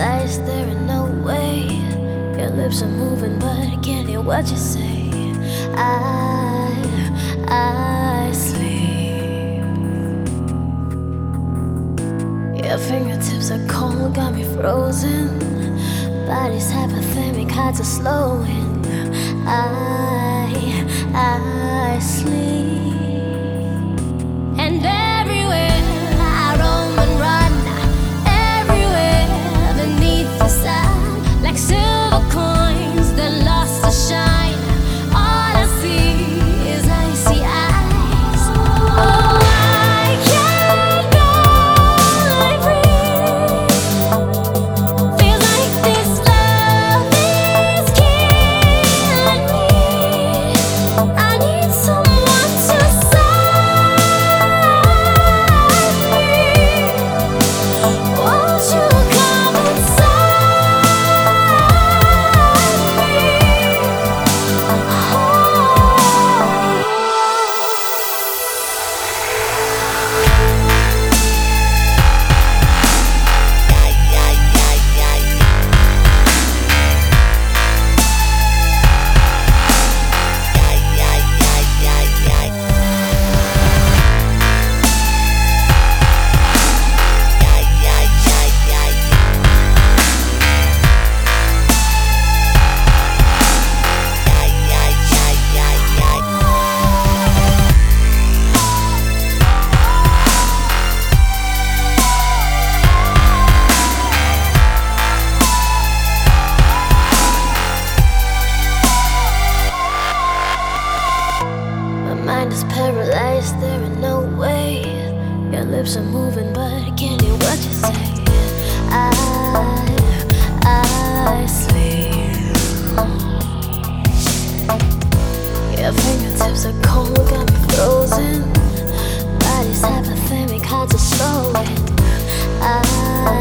paralyzed, there ain't no way. Your lips are moving, but I can't hear what you say. I sleep. Your fingertips are cold, got me frozen. Body's hypothermic, hearts are slowing. I sleep. And everywhere I roam and run, everywhere beneath the sun, like silver coins that lost their shine. All I see is icy eyes. Oh, I can't barely breathe. Feels like this love is killing me. I need someone to save me. Won't you come inside me? My mind is paralyzed, there ain't no way. Your lips are moving, but I can't hear what you say. I sleep. Your fingertips are cold, got me frozen. Body's hypothermic, hearts are slowing.